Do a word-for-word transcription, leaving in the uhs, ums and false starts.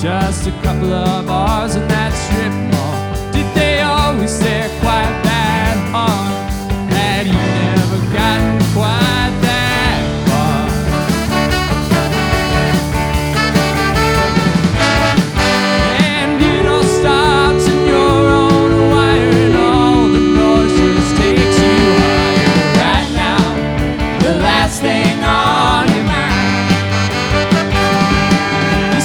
Just a couple of bars and that strip